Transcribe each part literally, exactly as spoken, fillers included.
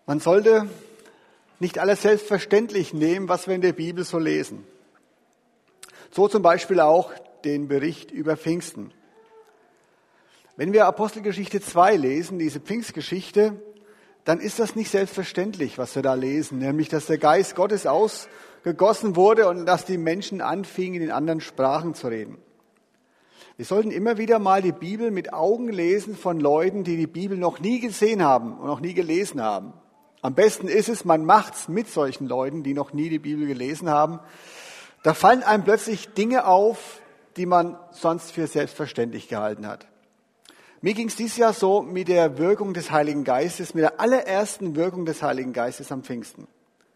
Man sollte nicht alles selbstverständlich nehmen, was wir in der Bibel so lesen. So zum Beispiel auch den Bericht über Pfingsten. Wenn wir Apostelgeschichte zwei lesen, diese Pfingstgeschichte, dann ist das nicht selbstverständlich, was wir da lesen, nämlich dass der Geist Gottes ausgegossen wurde und dass die Menschen anfingen, in anderen Sprachen zu reden. Wir sollten immer wieder mal die Bibel mit Augen lesen von Leuten, die die Bibel noch nie gesehen haben und noch nie gelesen haben. Am besten ist es, man macht's mit solchen Leuten, die noch nie die Bibel gelesen haben. Da fallen einem plötzlich Dinge auf, die man sonst für selbstverständlich gehalten hat. Mir ging es dieses Jahr so mit der Wirkung des Heiligen Geistes, mit der allerersten Wirkung des Heiligen Geistes am Pfingsten.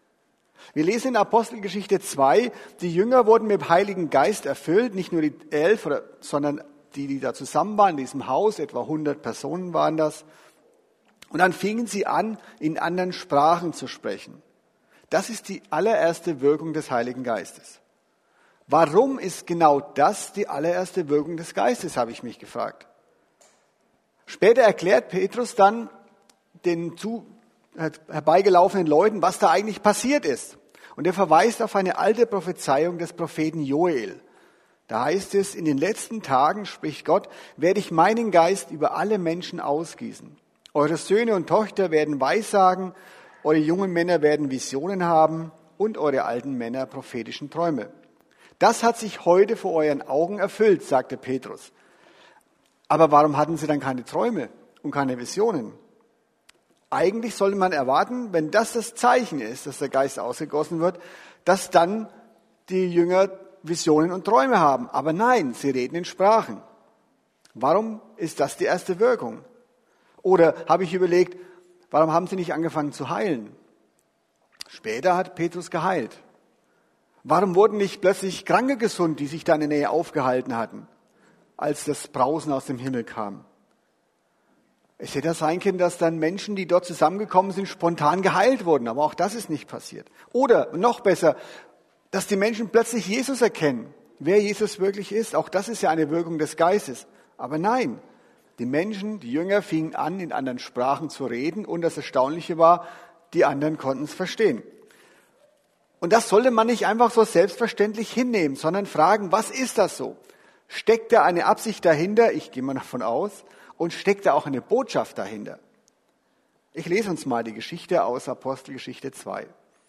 Wir lesen in Apostelgeschichte zwei, die Jünger wurden mit dem Heiligen Geist erfüllt, nicht nur die elf, oder, sondern die, die da zusammen waren in diesem Haus, etwa hundert Personen waren das. Und dann fingen sie an, in anderen Sprachen zu sprechen. Das ist die allererste Wirkung des Heiligen Geistes. Warum ist genau das die allererste Wirkung des Geistes, habe ich mich gefragt. Später erklärt Petrus dann den zu herbeigelaufenen Leuten, was da eigentlich passiert ist. Und er verweist auf eine alte Prophezeiung des Propheten Joel. Da heißt es, in den letzten Tagen, spricht Gott, werde ich meinen Geist über alle Menschen ausgießen. Eure Söhne und Töchter werden Weissagen, eure jungen Männer werden Visionen haben und eure alten Männer prophetischen Träume. Das hat sich heute vor euren Augen erfüllt, sagte Petrus. Aber warum hatten sie dann keine Träume und keine Visionen? Eigentlich sollte man erwarten, wenn das das Zeichen ist, dass der Geist ausgegossen wird, dass dann die Jünger Visionen und Träume haben. Aber nein, sie reden in Sprachen. Warum ist das die erste Wirkung? Oder habe ich überlegt, warum haben sie nicht angefangen zu heilen? Später hat Petrus geheilt. Warum wurden nicht plötzlich Kranke gesund, die sich da in der Nähe aufgehalten hatten, als das Brausen aus dem Himmel kam? Es hätte sein können, dass dann Menschen, die dort zusammengekommen sind, spontan geheilt wurden. Aber auch das ist nicht passiert. Oder noch besser, dass die Menschen plötzlich Jesus erkennen, wer Jesus wirklich ist. Auch das ist ja eine Wirkung des Geistes. Aber nein, die Menschen, die Jünger fingen an, in anderen Sprachen zu reden. Und das Erstaunliche war, die anderen konnten es verstehen. Und das sollte man nicht einfach so selbstverständlich hinnehmen, sondern fragen, was ist das so? Steckt da eine Absicht dahinter? Ich gehe mal davon aus. Und steckt da auch eine Botschaft dahinter? Ich lese uns mal die Geschichte aus Apostelgeschichte zwei.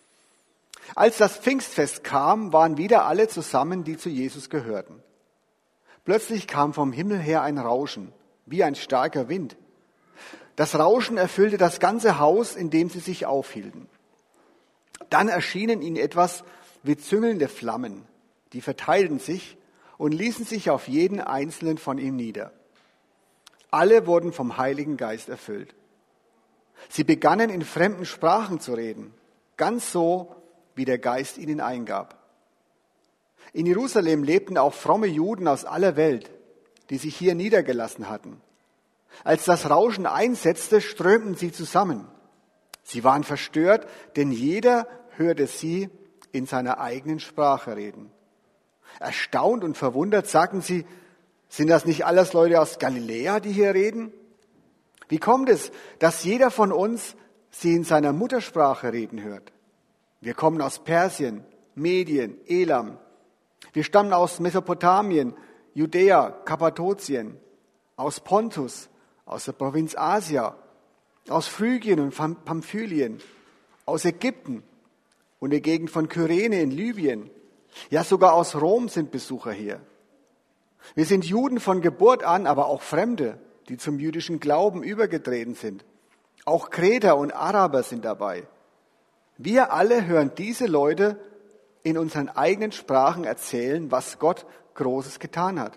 Als das Pfingstfest kam, waren wieder alle zusammen, die zu Jesus gehörten. Plötzlich kam vom Himmel her ein Rauschen, wie ein starker Wind. Das Rauschen erfüllte das ganze Haus, in dem sie sich aufhielten. Dann erschienen ihnen etwas wie züngelnde Flammen, die verteilten sich und ließen sich auf jeden einzelnen von ihm nieder. Alle wurden vom Heiligen Geist erfüllt. Sie begannen in fremden Sprachen zu reden, ganz so, wie der Geist ihnen eingab. In Jerusalem lebten auch fromme Juden aus aller Welt, die sich hier niedergelassen hatten. Als das Rauschen einsetzte, strömten sie zusammen. Sie waren verstört, denn jeder hörte sie in seiner eigenen Sprache reden. Erstaunt und verwundert sagten sie, sind das nicht alles Leute aus Galiläa, die hier reden? Wie kommt es, dass jeder von uns sie in seiner Muttersprache reden hört? Wir kommen aus Persien, Medien, Elam. Wir stammen aus Mesopotamien, Judäa, Kappadokien, aus Pontus, aus der Provinz Asia, aus Phrygien und Pamphylien, aus Ägypten und der Gegend von Kyrene in Libyen. Ja, sogar aus Rom sind Besucher hier. Wir sind Juden von Geburt an, aber auch Fremde, die zum jüdischen Glauben übergetreten sind. Auch Kreter und Araber sind dabei. Wir alle hören diese Leute in unseren eigenen Sprachen erzählen, was Gott Großes getan hat.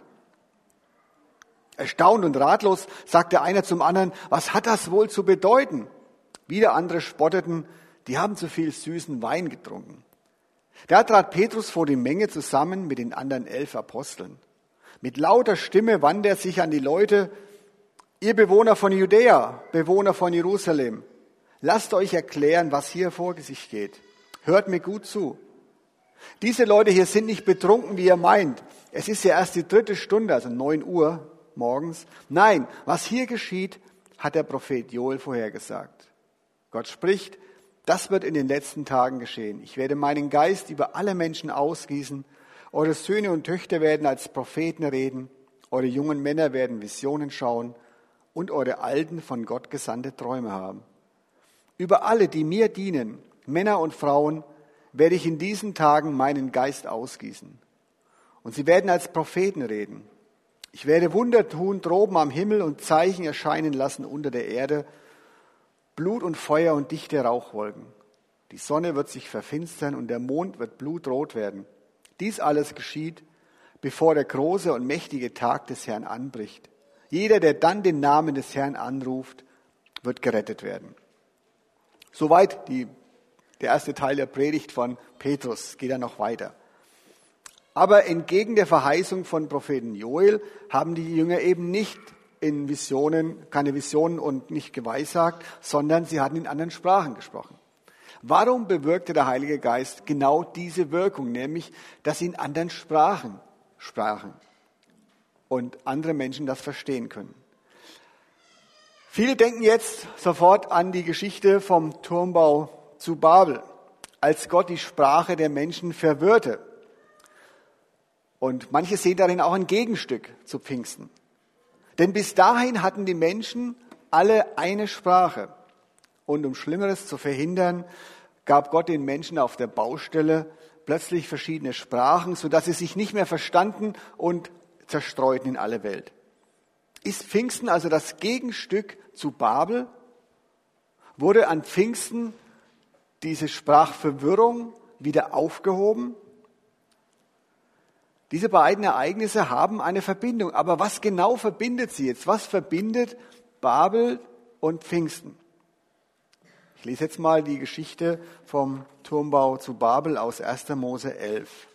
Erstaunt und ratlos sagte einer zum anderen, was hat das wohl zu bedeuten? Wieder andere spotteten, die haben zu viel süßen Wein getrunken. Da trat Petrus vor die Menge zusammen mit den anderen elf Aposteln. Mit lauter Stimme wandte er sich an die Leute, ihr Bewohner von Judäa, Bewohner von Jerusalem, lasst euch erklären, was hier vor sich geht. Hört mir gut zu. Diese Leute hier sind nicht betrunken, wie ihr meint. Es ist ja erst die dritte Stunde, also neun Uhr morgens. Nein, was hier geschieht, hat der Prophet Joel vorhergesagt. Gott spricht, das wird in den letzten Tagen geschehen. Ich werde meinen Geist über alle Menschen ausgießen. Eure Söhne und Töchter werden als Propheten reden. Eure jungen Männer werden Visionen schauen und eure Alten von Gott gesandte Träume haben. Über alle, die mir dienen, Männer und Frauen, werde ich in diesen Tagen meinen Geist ausgießen. Und sie werden als Propheten reden. Ich werde Wunder tun droben am Himmel und Zeichen erscheinen lassen unter der Erde, Blut und Feuer und dichte Rauchwolken. Die Sonne wird sich verfinstern und der Mond wird blutrot werden. Dies alles geschieht, bevor der große und mächtige Tag des Herrn anbricht. Jeder, der dann den Namen des Herrn anruft, wird gerettet werden. Soweit die, der erste Teil der Predigt von Petrus. Geht dann noch weiter. Aber entgegen der Verheißung von Propheten Joel haben die Jünger eben nicht in Visionen, keine Visionen und nicht geweissagt, sondern sie hatten in anderen Sprachen gesprochen. Warum bewirkte der Heilige Geist genau diese Wirkung, nämlich, dass sie in anderen Sprachen sprachen und andere Menschen das verstehen können? Viele denken jetzt sofort an die Geschichte vom Turmbau zu Babel, als Gott die Sprache der Menschen verwirrte. Und manche sehen darin auch ein Gegenstück zu Pfingsten. Denn bis dahin hatten die Menschen alle eine Sprache. Und um Schlimmeres zu verhindern, gab Gott den Menschen auf der Baustelle plötzlich verschiedene Sprachen, sodass sie sich nicht mehr verstanden und zerstreuten in alle Welt. Ist Pfingsten also das Gegenstück zu Babel? Wurde an Pfingsten diese Sprachverwirrung wieder aufgehoben? Diese beiden Ereignisse haben eine Verbindung. Aber was genau verbindet sie jetzt? Was verbindet Babel und Pfingsten? Ich lese jetzt mal die Geschichte vom Turmbau zu Babel aus erster Mose elf.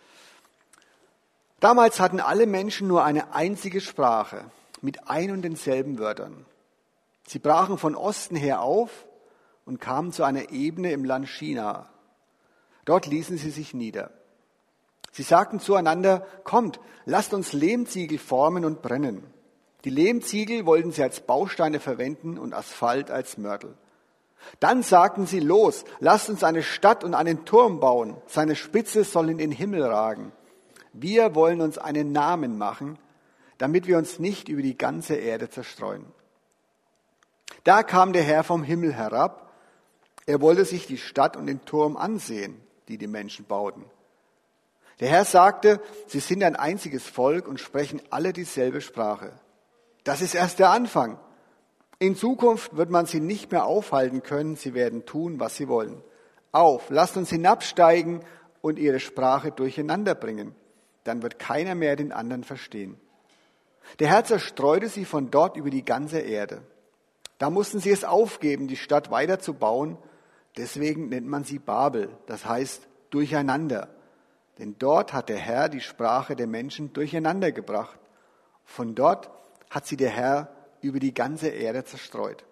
Damals hatten alle Menschen nur eine einzige Sprache mit ein und denselben Wörtern. Sie brachen von Osten her auf und kamen zu einer Ebene im Land China. Dort ließen sie sich nieder. Sie sagten zueinander, kommt, lasst uns Lehmziegel formen und brennen. Die Lehmziegel wollten sie als Bausteine verwenden und Asphalt als Mörtel. Dann sagten sie, los, lasst uns eine Stadt und einen Turm bauen. Seine Spitze soll in den Himmel ragen. Wir wollen uns einen Namen machen, damit wir uns nicht über die ganze Erde zerstreuen. Da kam der Herr vom Himmel herab. Er wollte sich die Stadt und den Turm ansehen, die die Menschen bauten. Der Herr sagte, sie sind ein einziges Volk und sprechen alle dieselbe Sprache. Das ist erst der Anfang. In Zukunft wird man sie nicht mehr aufhalten können. Sie werden tun, was sie wollen. Auf, lasst uns hinabsteigen und ihre Sprache durcheinander bringen. Dann wird keiner mehr den anderen verstehen. Der Herr zerstreute sie von dort über die ganze Erde. Da mussten sie es aufgeben, die Stadt weiter zu bauen. Deswegen nennt man sie Babel, das heißt durcheinander. Denn dort hat der Herr die Sprache der Menschen durcheinander gebracht. Von dort hat sie der Herr über die ganze Erde zerstreut.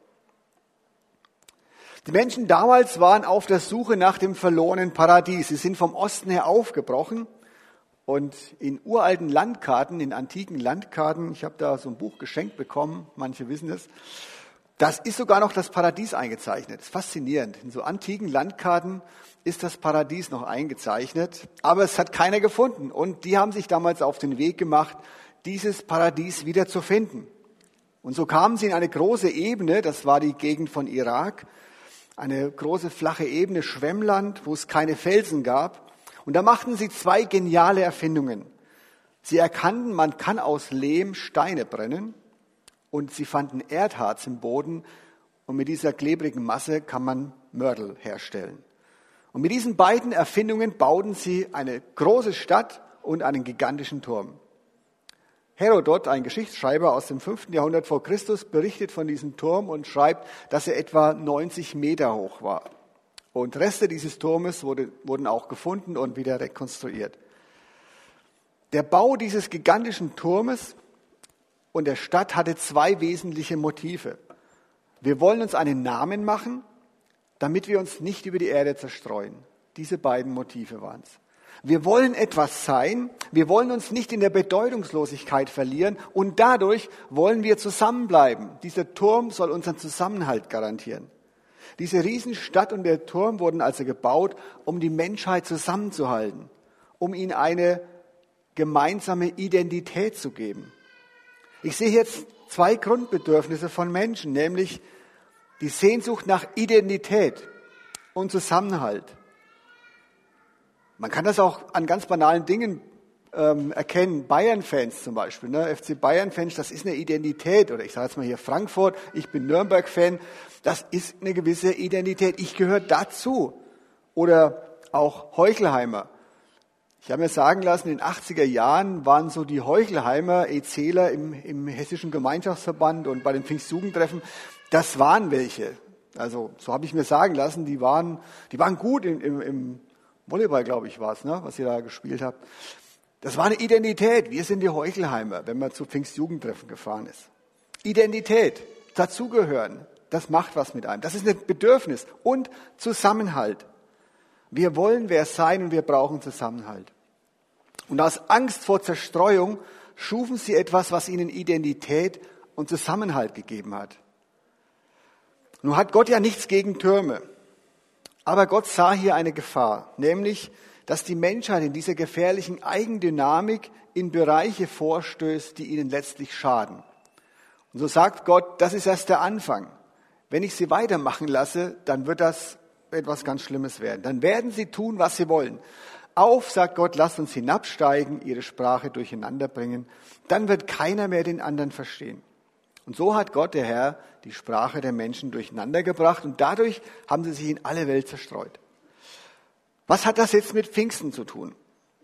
Die Menschen damals waren auf der Suche nach dem verlorenen Paradies. Sie sind vom Osten her aufgebrochen und in uralten Landkarten, in antiken Landkarten, ich habe da so ein Buch geschenkt bekommen, manche wissen es, das ist sogar noch das Paradies eingezeichnet. Das ist faszinierend. In so antiken Landkarten ist das Paradies noch eingezeichnet, aber es hat keiner gefunden. Und die haben sich damals auf den Weg gemacht, dieses Paradies wieder zu finden. Und so kamen sie in eine große Ebene, das war die Gegend von Irak, eine große flache Ebene, Schwemmland, wo es keine Felsen gab. Und da machten sie zwei geniale Erfindungen. Sie erkannten, man kann aus Lehm Steine brennen. Und sie fanden Erdharz im Boden und mit dieser klebrigen Masse kann man Mörtel herstellen. Und mit diesen beiden Erfindungen bauten sie eine große Stadt und einen gigantischen Turm. Herodot, ein Geschichtsschreiber aus dem fünften Jahrhundert vor Christus, berichtet von diesem Turm und schreibt, dass er etwa neunzig Meter hoch war. Und Reste dieses Turmes wurde, wurden auch gefunden und wieder rekonstruiert. Der Bau dieses gigantischen Turmes und der Stadt hatte zwei wesentliche Motive. Wir wollen uns einen Namen machen, damit wir uns nicht über die Erde zerstreuen. Diese beiden Motive waren es. Wir wollen etwas sein, wir wollen uns nicht in der Bedeutungslosigkeit verlieren und dadurch wollen wir zusammenbleiben. Dieser Turm soll unseren Zusammenhalt garantieren. Diese Riesenstadt und der Turm wurden also gebaut, um die Menschheit zusammenzuhalten, um ihnen eine gemeinsame Identität zu geben. Ich sehe jetzt zwei Grundbedürfnisse von Menschen, nämlich die Sehnsucht nach Identität und Zusammenhalt. Man kann das auch an ganz banalen Dingen ähm, erkennen. Bayern-Fans zum Beispiel, ne? F C Bayern-Fans, das ist eine Identität. Oder ich sage jetzt mal hier Frankfurt, ich bin Nürnberg-Fan. Das ist eine gewisse Identität. Ich gehöre dazu. Oder auch Heuchelheimer. Ich habe mir sagen lassen, in den achtziger Jahren waren so die Heuchelheimer EZler im, im Hessischen Gemeinschaftsverband und bei den Pfingstjugendtreffen, das waren welche. Also so habe ich mir sagen lassen, die waren, die waren gut im, im, im Volleyball, glaube ich, war es, ne, was ihr da gespielt habt. Das war eine Identität. Wir sind die Heuchelheimer, wenn man zu Pfingstjugendtreffen gefahren ist. Identität, dazugehören, das macht was mit einem. Das ist ein Bedürfnis und Zusammenhalt. Wir wollen wer sein und wir brauchen Zusammenhalt. Und aus Angst vor Zerstreuung schufen sie etwas, was ihnen Identität und Zusammenhalt gegeben hat. Nun hat Gott ja nichts gegen Türme. Aber Gott sah hier eine Gefahr, nämlich, dass die Menschheit in dieser gefährlichen Eigendynamik in Bereiche vorstößt, die ihnen letztlich schaden. Und so sagt Gott, das ist erst der Anfang. Wenn ich sie weitermachen lasse, dann wird das etwas ganz Schlimmes werden. Dann werden sie tun, was sie wollen. Auf, sagt Gott, lasst uns hinabsteigen, ihre Sprache durcheinander bringen. Dann wird keiner mehr den anderen verstehen. Und so hat Gott, der Herr, die Sprache der Menschen durcheinander gebracht und dadurch haben sie sich in alle Welt zerstreut. Was hat das jetzt mit Pfingsten zu tun?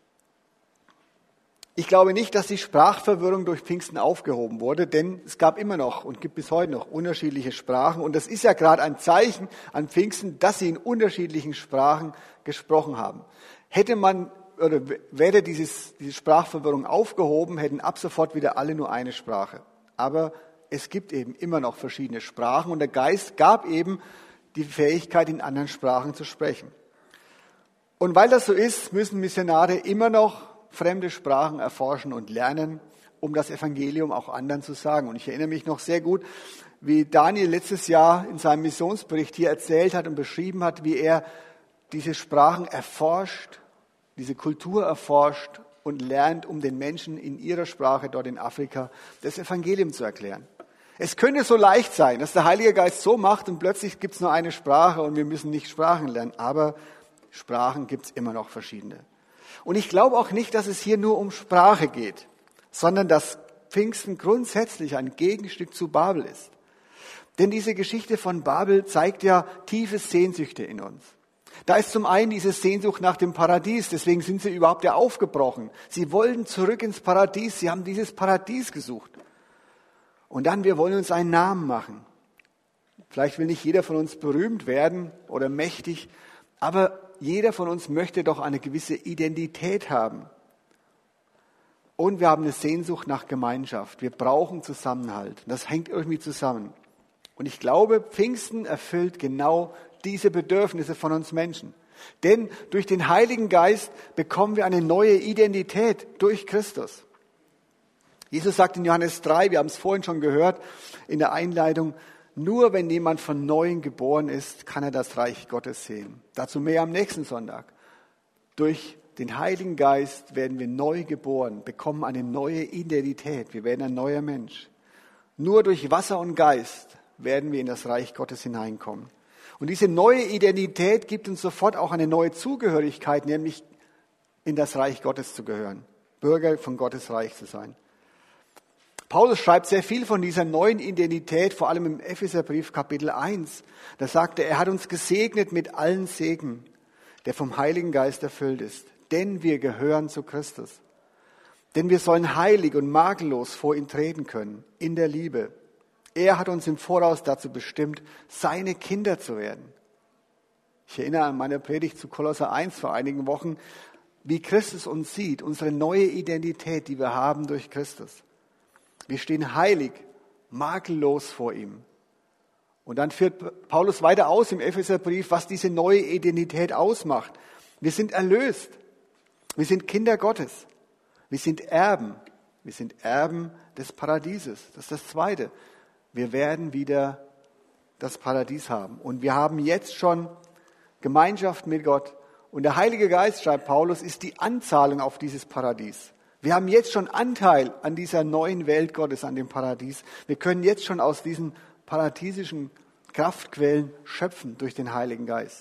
Ich glaube nicht, dass die Sprachverwirrung durch Pfingsten aufgehoben wurde, denn es gab immer noch und gibt bis heute noch unterschiedliche Sprachen. Und das ist ja gerade ein Zeichen an Pfingsten, dass sie in unterschiedlichen Sprachen gesprochen haben. Hätte man oder wäre dieses, diese Sprachverwirrung aufgehoben, hätten ab sofort wieder alle nur eine Sprache. Aber es gibt eben immer noch verschiedene Sprachen und der Geist gab eben die Fähigkeit, in anderen Sprachen zu sprechen. Und weil das so ist, müssen Missionare immer noch fremde Sprachen erforschen und lernen, um das Evangelium auch anderen zu sagen. Und ich erinnere mich noch sehr gut, wie Daniel letztes Jahr in seinem Missionsbericht hier erzählt hat und beschrieben hat, wie er diese Sprachen erforscht, diese Kultur erforscht und lernt, um den Menschen in ihrer Sprache dort in Afrika das Evangelium zu erklären. Es könnte so leicht sein, dass der Heilige Geist so macht und plötzlich gibt es nur eine Sprache und wir müssen nicht Sprachen lernen, aber Sprachen gibt es immer noch verschiedene. Und ich glaube auch nicht, dass es hier nur um Sprache geht, sondern dass Pfingsten grundsätzlich ein Gegenstück zu Babel ist. Denn diese Geschichte von Babel zeigt ja tiefe Sehnsüchte in uns. Da ist zum einen diese Sehnsucht nach dem Paradies, deswegen sind sie überhaupt ja aufgebrochen. Sie wollen zurück ins Paradies, sie haben dieses Paradies gesucht. Und dann, wir wollen uns einen Namen machen. Vielleicht will nicht jeder von uns berühmt werden oder mächtig, aber jeder von uns möchte doch eine gewisse Identität haben. Und wir haben eine Sehnsucht nach Gemeinschaft. Wir brauchen Zusammenhalt. Das hängt irgendwie zusammen. Und ich glaube, Pfingsten erfüllt genau diese Bedürfnisse von uns Menschen. Denn durch den Heiligen Geist bekommen wir eine neue Identität durch Christus. Jesus sagt in Johannes drei, wir haben es vorhin schon gehört, in der Einleitung, nur wenn jemand von Neuem geboren ist, kann er das Reich Gottes sehen. Dazu mehr am nächsten Sonntag. Durch den Heiligen Geist werden wir neu geboren, bekommen eine neue Identität. Wir werden ein neuer Mensch. Nur durch Wasser und Geist werden wir in das Reich Gottes hineinkommen. Und diese neue Identität gibt uns sofort auch eine neue Zugehörigkeit, nämlich in das Reich Gottes zu gehören, Bürger von Gottes Reich zu sein. Paulus schreibt sehr viel von dieser neuen Identität, vor allem im Epheserbrief Kapitel eins. Da sagt er, er hat uns gesegnet mit allen Segen, der vom Heiligen Geist erfüllt ist. Denn wir gehören zu Christus. Denn wir sollen heilig und makellos vor ihn treten können, in der Liebe. Er hat uns im Voraus dazu bestimmt, seine Kinder zu werden. Ich erinnere an meine Predigt zu Kolosser eins vor einigen Wochen, wie Christus uns sieht, unsere neue Identität, die wir haben durch Christus. Wir stehen heilig, makellos vor ihm. Und dann führt Paulus weiter aus im Epheserbrief, was diese neue Identität ausmacht. Wir sind erlöst. Wir sind Kinder Gottes. Wir sind Erben. Wir sind Erben des Paradieses. Das ist das Zweite. Wir werden wieder das Paradies haben. Und wir haben jetzt schon Gemeinschaft mit Gott. Und der Heilige Geist, schreibt Paulus, ist die Anzahlung auf dieses Paradies. Wir haben jetzt schon Anteil an dieser neuen Welt Gottes, an dem Paradies. Wir können jetzt schon aus diesen paradiesischen Kraftquellen schöpfen durch den Heiligen Geist.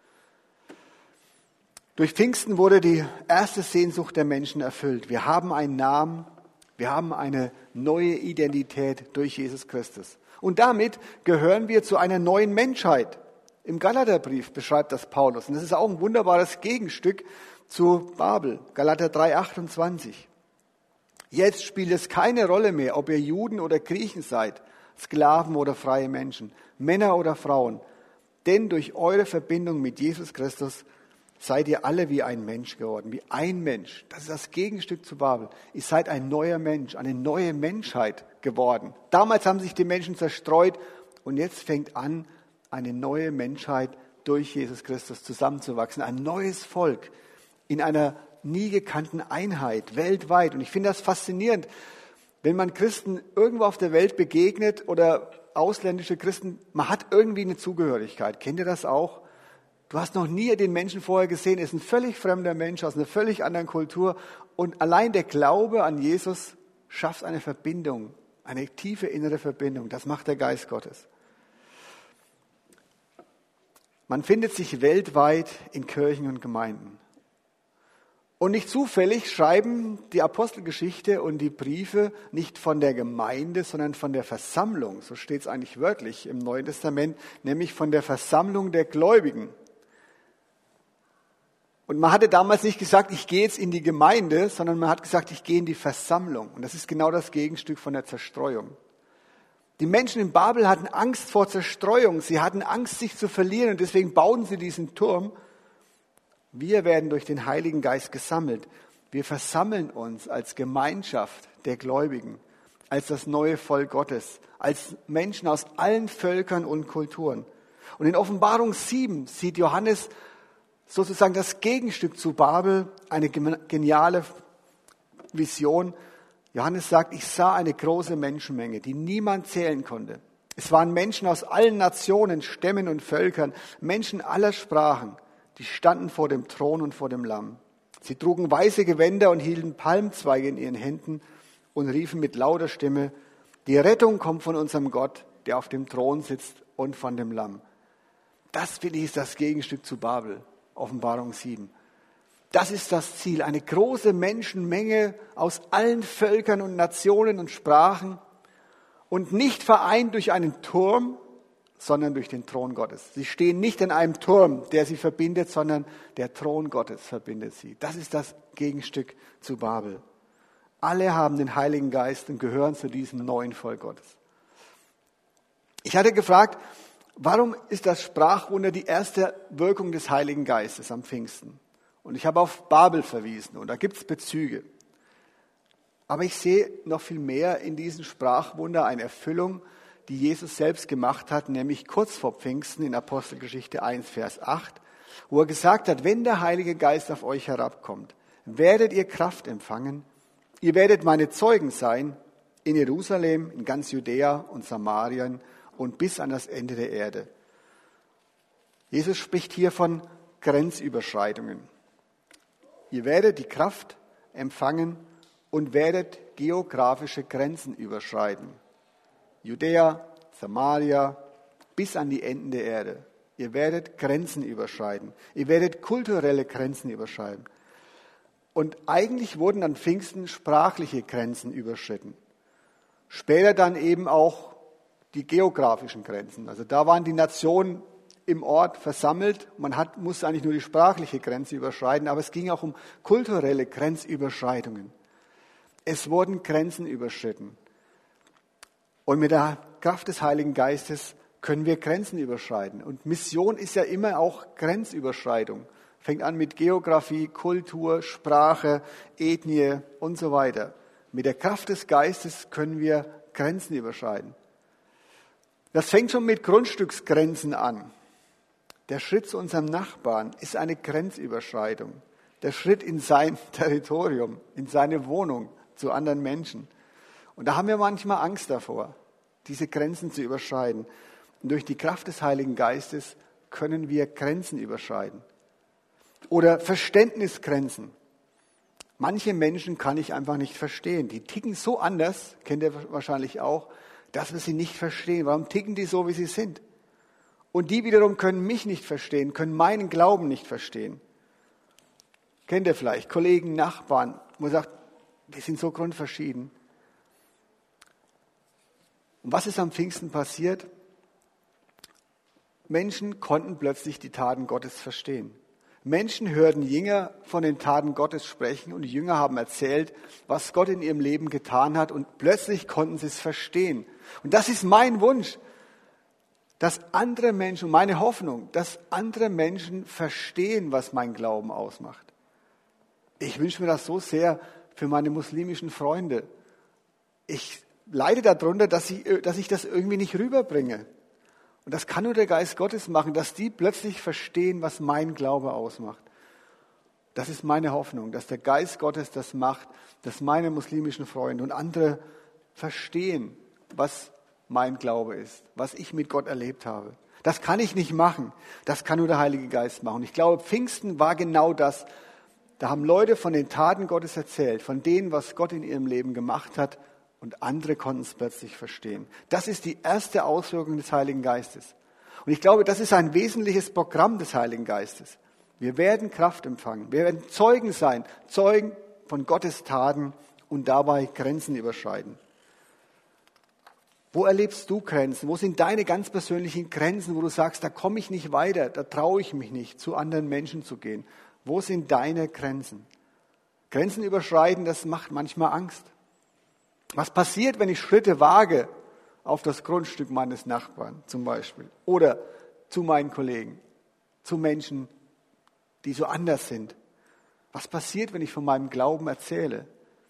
Durch Pfingsten wurde die erste Sehnsucht der Menschen erfüllt. Wir haben einen Namen, wir haben eine neue Identität durch Jesus Christus. Und damit gehören wir zu einer neuen Menschheit. Im Galaterbrief beschreibt das Paulus. Und das ist auch ein wunderbares Gegenstück zu Babel. Galater drei, achtundzwanzig. Jetzt spielt es keine Rolle mehr, ob ihr Juden oder Griechen seid, Sklaven oder freie Menschen, Männer oder Frauen. Denn durch eure Verbindung mit Jesus Christus seid ihr alle wie ein Mensch geworden, wie ein Mensch. Das ist das Gegenstück zu Babel. Ihr seid ein neuer Mensch, eine neue Menschheit geworden. Damals haben sich die Menschen zerstreut und jetzt fängt an, eine neue Menschheit durch Jesus Christus zusammenzuwachsen. Ein neues Volk in einer nie gekannten Einheit weltweit. Und ich finde das faszinierend, wenn man Christen irgendwo auf der Welt begegnet oder ausländische Christen, man hat irgendwie eine Zugehörigkeit. Kennt ihr das auch? Du hast noch nie den Menschen vorher gesehen, er ist ein völlig fremder Mensch aus einer völlig anderen Kultur. Und allein der Glaube an Jesus schafft eine Verbindung, eine tiefe innere Verbindung. Das macht der Geist Gottes. Man findet sich weltweit in Kirchen und Gemeinden. Und nicht zufällig schreiben die Apostelgeschichte und die Briefe nicht von der Gemeinde, sondern von der Versammlung. So steht es eigentlich wörtlich im Neuen Testament, nämlich von der Versammlung der Gläubigen. Und man hatte damals nicht gesagt, ich gehe jetzt in die Gemeinde, sondern man hat gesagt, ich gehe in die Versammlung. Und das ist genau das Gegenstück von der Zerstreuung. Die Menschen in Babel hatten Angst vor Zerstreuung. Sie hatten Angst, sich zu verlieren. Und deswegen bauten sie diesen Turm. Wir werden durch den Heiligen Geist gesammelt. Wir versammeln uns als Gemeinschaft der Gläubigen, als das neue Volk Gottes, als Menschen aus allen Völkern und Kulturen. Und in Offenbarung sieben sieht Johannes sozusagen das Gegenstück zu Babel, eine geniale Vision. Johannes sagt, ich sah eine große Menschenmenge, die niemand zählen konnte. Es waren Menschen aus allen Nationen, Stämmen und Völkern, Menschen aller Sprachen, die standen vor dem Thron und vor dem Lamm. Sie trugen weiße Gewänder und hielten Palmzweige in ihren Händen und riefen mit lauter Stimme, die Rettung kommt von unserem Gott, der auf dem Thron sitzt, und von dem Lamm. Das, finde ich, ist das Gegenstück zu Babel. Offenbarung sieben. Das ist das Ziel, eine große Menschenmenge aus allen Völkern und Nationen und Sprachen und nicht vereint durch einen Turm, sondern durch den Thron Gottes. Sie stehen nicht in einem Turm, der sie verbindet, sondern der Thron Gottes verbindet sie. Das ist das Gegenstück zu Babel. Alle haben den Heiligen Geist und gehören zu diesem neuen Volk Gottes. Ich hatte gefragt, warum ist das Sprachwunder die erste Wirkung des Heiligen Geistes am Pfingsten? Und ich habe auf Babel verwiesen und da gibt es Bezüge. Aber ich sehe noch viel mehr in diesem Sprachwunder eine Erfüllung, die Jesus selbst gemacht hat, nämlich kurz vor Pfingsten in Apostelgeschichte eins, Vers acht, wo er gesagt hat, wenn der Heilige Geist auf euch herabkommt, werdet ihr Kraft empfangen, ihr werdet meine Zeugen sein in Jerusalem, in ganz Judäa und Samarien und bis an das Ende der Erde. Jesus spricht hier von Grenzüberschreitungen. Ihr werdet die Kraft empfangen und werdet geografische Grenzen überschreiten. Judäa, Samaria, bis an die Enden der Erde. Ihr werdet Grenzen überschreiten. Ihr werdet kulturelle Grenzen überschreiten. Und eigentlich wurden an Pfingsten sprachliche Grenzen überschritten. Später dann eben auch die geografischen Grenzen. Also da waren die Nationen im Ort versammelt. Man hat, musste eigentlich nur die sprachliche Grenze überschreiten, aber es ging auch um kulturelle Grenzüberschreitungen. Es wurden Grenzen überschritten. Und mit der Kraft des Heiligen Geistes können wir Grenzen überschreiten. Und Mission ist ja immer auch Grenzüberschreitung. Fängt an mit Geografie, Kultur, Sprache, Ethnie und so weiter. Mit der Kraft des Geistes können wir Grenzen überschreiten. Das fängt schon mit Grundstücksgrenzen an. Der Schritt zu unserem Nachbarn ist eine Grenzüberschreitung. Der Schritt in sein Territorium, in seine Wohnung zu anderen Menschen. Und da haben wir manchmal Angst davor, diese Grenzen zu überschreiten. Und durch die Kraft des Heiligen Geistes können wir Grenzen überschreiten. Oder Verständnisgrenzen. Manche Menschen kann ich einfach nicht verstehen. Die ticken so anders, kennt ihr wahrscheinlich auch, dass wir sie nicht verstehen. Warum ticken die so, wie sie sind? Und die wiederum können mich nicht verstehen, können meinen Glauben nicht verstehen. Kennt ihr vielleicht Kollegen, Nachbarn, wo man sagt, die sind so grundverschieden. Und was ist am Pfingsten passiert? Menschen konnten plötzlich die Taten Gottes verstehen. Menschen hörten Jünger von den Taten Gottes sprechen und die Jünger haben erzählt, was Gott in ihrem Leben getan hat und plötzlich konnten sie es verstehen. Und das ist mein Wunsch, dass andere Menschen, meine Hoffnung, dass andere Menschen verstehen, was mein Glauben ausmacht. Ich wünsche mir das so sehr für meine muslimischen Freunde. Ich leide darunter, dass ich, dass ich das irgendwie nicht rüberbringe. Und das kann nur der Geist Gottes machen, dass die plötzlich verstehen, was mein Glaube ausmacht. Das ist meine Hoffnung, dass der Geist Gottes das macht, dass meine muslimischen Freunde und andere verstehen, was mein Glaube ist, was ich mit Gott erlebt habe. Das kann ich nicht machen, das kann nur der Heilige Geist machen. Und ich glaube, Pfingsten war genau das. Da haben Leute von den Taten Gottes erzählt, von denen, was Gott in ihrem Leben gemacht hat. Und andere konnten es plötzlich verstehen. Das ist die erste Auswirkung des Heiligen Geistes. Und ich glaube, das ist ein wesentliches Programm des Heiligen Geistes. Wir werden Kraft empfangen. Wir werden Zeugen sein, Zeugen von Gottes Taten und dabei Grenzen überschreiten. Wo erlebst du Grenzen? Wo sind deine ganz persönlichen Grenzen, wo du sagst, da komme ich nicht weiter, da traue ich mich nicht, zu anderen Menschen zu gehen? Wo sind deine Grenzen? Grenzen überschreiten, das macht manchmal Angst. Was passiert, wenn ich Schritte wage auf das Grundstück meines Nachbarn zum Beispiel oder zu meinen Kollegen, zu Menschen, die so anders sind? Was passiert, wenn ich von meinem Glauben erzähle?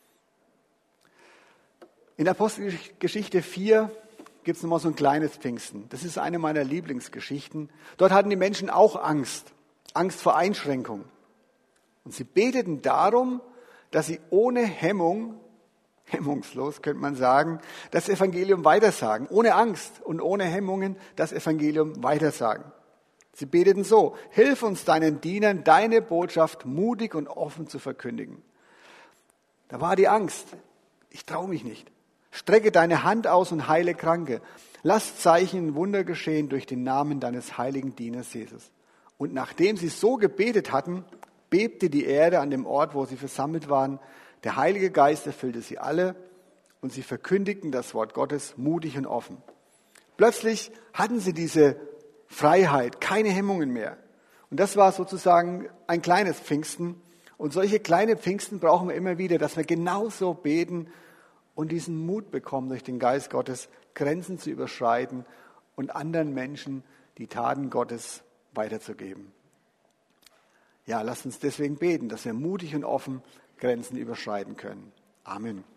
In Apostelgeschichte vier gibt es nochmal so ein kleines Pfingsten. Das ist eine meiner Lieblingsgeschichten. Dort hatten die Menschen auch Angst, Angst vor Einschränkung. Und sie beteten darum, dass sie ohne Hemmung, hemmungslos könnte man sagen, das Evangelium weitersagen. Ohne Angst und ohne Hemmungen das Evangelium weitersagen. Sie beteten so: Hilf uns deinen Dienern, deine Botschaft mutig und offen zu verkündigen. Da war die Angst. Ich traue mich nicht. Strecke deine Hand aus und heile Kranke. Lass Zeichen und Wunder geschehen durch den Namen deines heiligen Dieners Jesus. Und nachdem sie so gebetet hatten, bebte die Erde an dem Ort, wo sie versammelt waren. Der Heilige Geist erfüllte sie alle und sie verkündigten das Wort Gottes mutig und offen. Plötzlich hatten sie diese Freiheit, keine Hemmungen mehr. Und das war sozusagen ein kleines Pfingsten. Und solche kleine Pfingsten brauchen wir immer wieder, dass wir genauso beten und diesen Mut bekommen, durch den Geist Gottes Grenzen zu überschreiten und anderen Menschen die Taten Gottes weiterzugeben. Ja, lasst uns deswegen beten, dass wir mutig und offen Grenzen überschreiten können. Amen.